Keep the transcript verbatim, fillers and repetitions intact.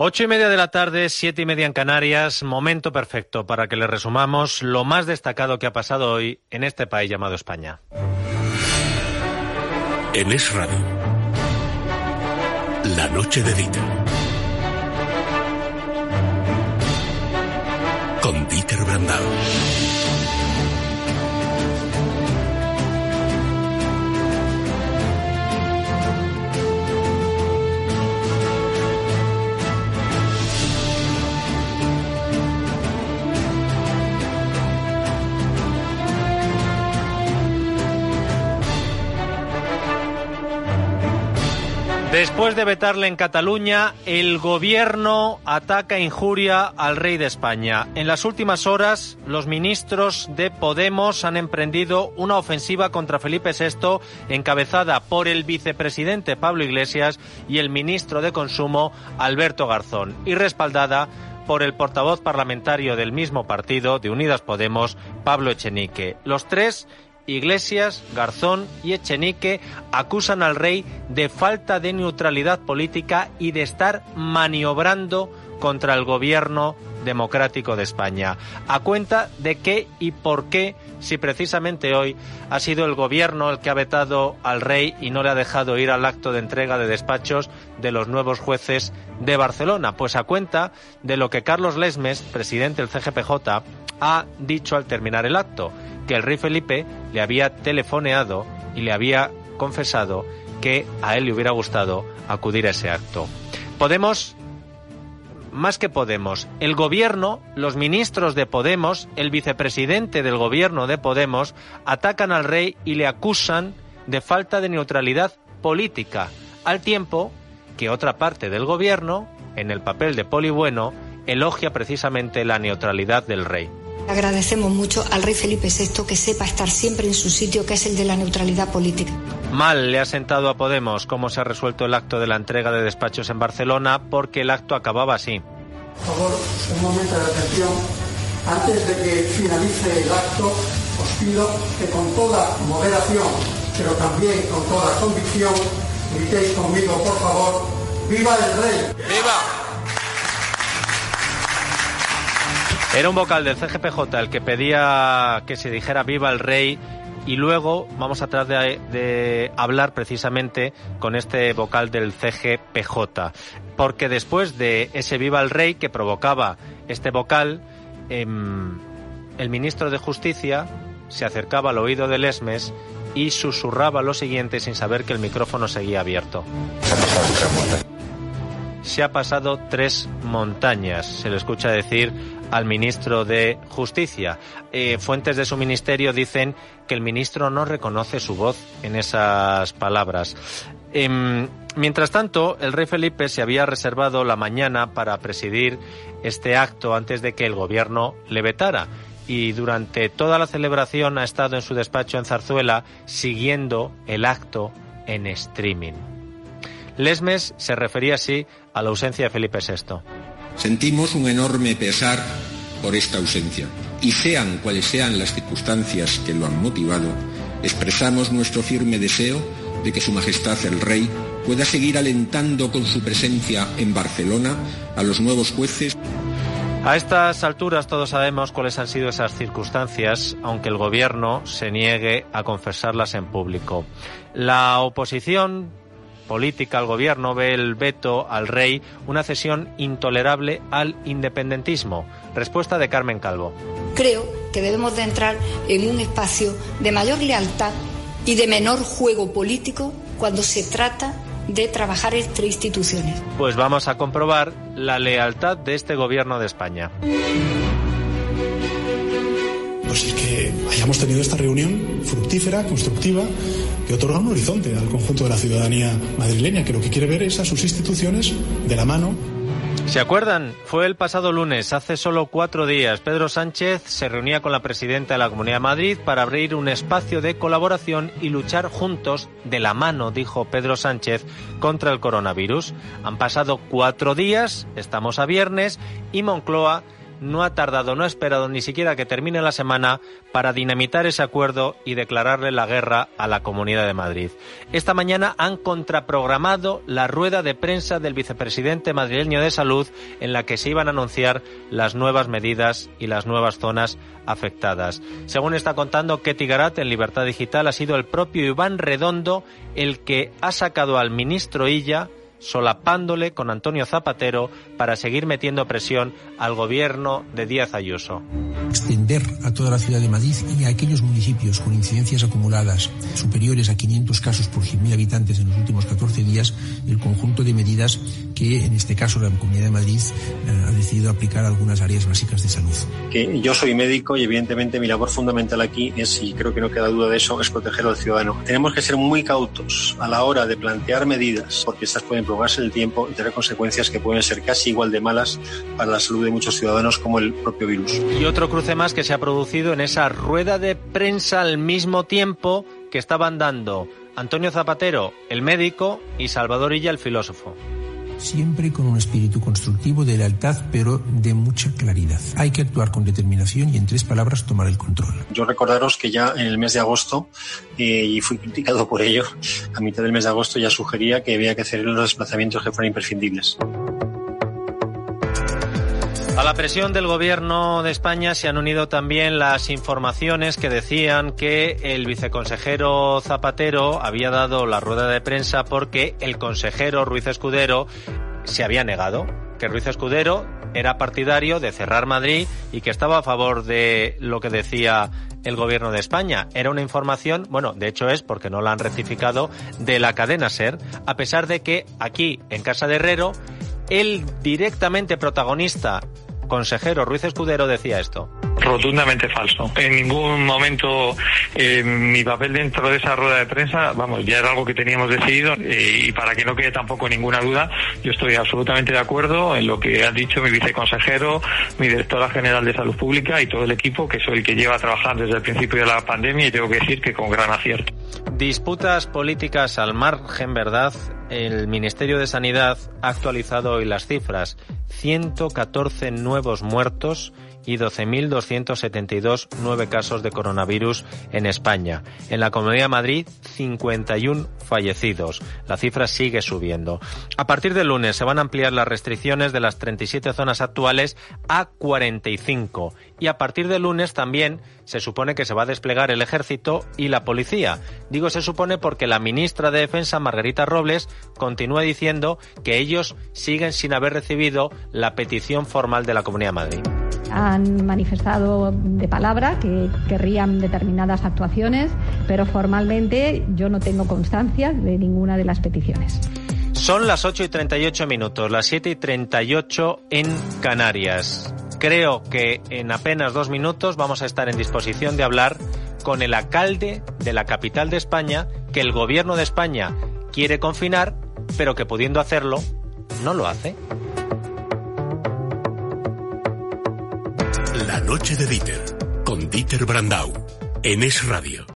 Ocho y media de la tarde, siete y media en Canarias, momento perfecto para que le resumamos lo más destacado que ha pasado hoy en este país llamado España. En Es Radio, la noche de Dieter. Con Dieter Brandão. Después de vetarle en Cataluña, el gobierno ataca e injuria al rey de España. En las últimas horas, los ministros de Podemos han emprendido una ofensiva contra Felipe sexto, encabezada por el vicepresidente Pablo Iglesias y el ministro de Consumo, Alberto Garzón, y respaldada por el portavoz parlamentario del mismo partido, de Unidas Podemos, Pablo Echenique. Los tres, Iglesias, Garzón y Echenique, acusan al rey de falta de neutralidad política y de estar maniobrando contra el gobierno democrático de España. A cuenta de qué y por qué, si precisamente hoy ha sido el gobierno el que ha vetado al rey y no le ha dejado ir al acto de entrega de despachos de los nuevos jueces de Barcelona. Pues a cuenta de lo que Carlos Lesmes, presidente del C G P J, ha dicho al terminar el acto, que el rey Felipe le había telefoneado y le había confesado que a él le hubiera gustado acudir a ese acto. Podemos, más que Podemos, el gobierno, los ministros de Podemos, el vicepresidente del gobierno de Podemos, atacan al rey y le acusan de falta de neutralidad política, al tiempo que otra parte del gobierno, en el papel de Poli Bueno, elogia precisamente la neutralidad del rey. Agradecemos mucho al rey Felipe sexto que sepa estar siempre en su sitio, que es el de la neutralidad política. Mal le ha sentado a Podemos cómo se ha resuelto el acto de la entrega de despachos en Barcelona, porque el acto acababa así. Por favor, un momento de atención. Antes de que finalice el acto, os pido que con toda moderación, pero también con toda convicción, gritéis conmigo, por favor, ¡viva el rey! ¡Viva! Era un vocal del C G P J el que pedía que se dijera viva el rey, y luego vamos a tratar de, de hablar precisamente con este vocal del C G P J, porque después de ese viva el rey que provocaba este vocal, eh, el ministro de Justicia se acercaba al oído de Lesmes y susurraba lo siguiente sin saber que el micrófono seguía abierto. Se ha pasado tres montañas, se le escucha decir al ministro de Justicia. Eh, fuentes de su ministerio dicen que el ministro no reconoce su voz en esas palabras. Eh, mientras tanto, el rey Felipe se había reservado la mañana para presidir este acto antes de que el gobierno le vetara, y durante toda la celebración ha estado en su despacho en Zarzuela siguiendo el acto en streaming. Lesmes se refería así a la ausencia de Felipe sexto. Sentimos un enorme pesar por esta ausencia, y sean cuales sean las circunstancias que lo han motivado, expresamos nuestro firme deseo de que Su Majestad el Rey pueda seguir alentando con su presencia en Barcelona a los nuevos jueces. A estas alturas todos sabemos cuáles han sido esas circunstancias, aunque el gobierno se niegue a confesarlas en público. La oposición política al gobierno ve el veto al rey una cesión intolerable al independentismo. Respuesta de Carmen Calvo. Creo que debemos de entrar en un espacio de mayor lealtad y de menor juego político cuando se trata de trabajar entre instituciones. Pues vamos a comprobar la lealtad de este gobierno de España. Pues el que hayamos tenido esta reunión fructífera, constructiva, que otorga un horizonte al conjunto de la ciudadanía madrileña, que lo que quiere ver es a sus instituciones de la mano. ¿Se acuerdan? Fue el pasado lunes, hace solo cuatro días. Pedro Sánchez se reunía con la presidenta de la Comunidad de Madrid para abrir un espacio de colaboración y luchar juntos, de la mano, dijo Pedro Sánchez, contra el coronavirus. Han pasado cuatro días, estamos a viernes, y Moncloa no ha tardado, no ha esperado ni siquiera que termine la semana para dinamitar ese acuerdo y declararle la guerra a la Comunidad de Madrid. Esta mañana han contraprogramado la rueda de prensa del vicepresidente madrileño de Salud en la que se iban a anunciar las nuevas medidas y las nuevas zonas afectadas. Según está contando Ketty Garat en Libertad Digital, ha sido el propio Iván Redondo el que ha sacado al ministro Illa solapándole con Antonio Zapatero para seguir metiendo presión al gobierno de Díaz Ayuso. Extender a toda la ciudad de Madrid y a aquellos municipios con incidencias acumuladas superiores a quinientos casos por cien mil habitantes en los últimos catorce días el conjunto de medidas que en este caso la Comunidad de Madrid eh, ha decidido aplicar a algunas áreas básicas de salud. Que yo soy médico y evidentemente mi labor fundamental aquí es, y creo que no queda duda de eso, es proteger al ciudadano. Tenemos que ser muy cautos a la hora de plantear medidas porque estas pueden prolongarse en el tiempo y tener consecuencias que pueden ser casi igual de malas para la salud de muchos ciudadanos como el propio virus. Y otro cruce más que se ha producido en esa rueda de prensa al mismo tiempo que estaban dando Antonio Zapatero, el médico, y Salvador Illa, el filósofo. Siempre con un espíritu constructivo de lealtad, pero de mucha claridad. Hay que actuar con determinación y, en tres palabras, tomar el control. Yo recordaros que ya en el mes de agosto, eh, y fui criticado por ello, a mitad del mes de agosto ya sugería que había que hacer los desplazamientos que fueran imprescindibles. A la presión del Gobierno de España se han unido también las informaciones que decían que el viceconsejero Zapatero había dado la rueda de prensa porque el consejero Ruiz Escudero se había negado, que Ruiz Escudero era partidario de cerrar Madrid y que estaba a favor de lo que decía el Gobierno de España. Era una información, bueno, de hecho es porque no la han rectificado, de la cadena SER, a pesar de que aquí, en Casa de Herrero, el directamente protagonista, consejero Ruiz Escudero, decía esto. Rotundamente falso. En ningún momento eh, mi papel dentro de esa rueda de prensa, vamos, ya era algo que teníamos decidido eh, y para que no quede tampoco ninguna duda, yo estoy absolutamente de acuerdo en lo que ha dicho mi viceconsejero, mi directora general de Salud Pública y todo el equipo, que soy el que lleva a trabajar desde el principio de la pandemia, y tengo que decir que con gran acierto. Disputas políticas al margen, ¿verdad? El Ministerio de Sanidad ha actualizado hoy las cifras. ciento catorce nuevos muertos y doce mil doscientos setenta y dos nueve casos de coronavirus en España. En la Comunidad de Madrid, cincuenta y uno fallecidos. La cifra sigue subiendo. A partir del lunes se van a ampliar las restricciones de las treinta y siete zonas actuales a cuarenta y cinco. Y a partir del lunes también se supone que se va a desplegar el Ejército y la Policía. Digo se supone porque la ministra de Defensa, Margarita Robles, continúa diciendo que ellos siguen sin haber recibido la petición formal de la Comunidad de Madrid. Han manifestado de palabra que querrían determinadas actuaciones, pero formalmente yo no tengo constancia de ninguna de las peticiones. Son las ocho y treinta y ocho minutos, las siete y treinta y ocho en Canarias. Creo que en apenas dos minutos vamos a estar en disposición de hablar con el alcalde de la capital de España, que el Gobierno de España quiere confinar, pero que pudiendo hacerlo, no lo hace. La noche de Dieter, con Dieter Brandau, en Es Radio.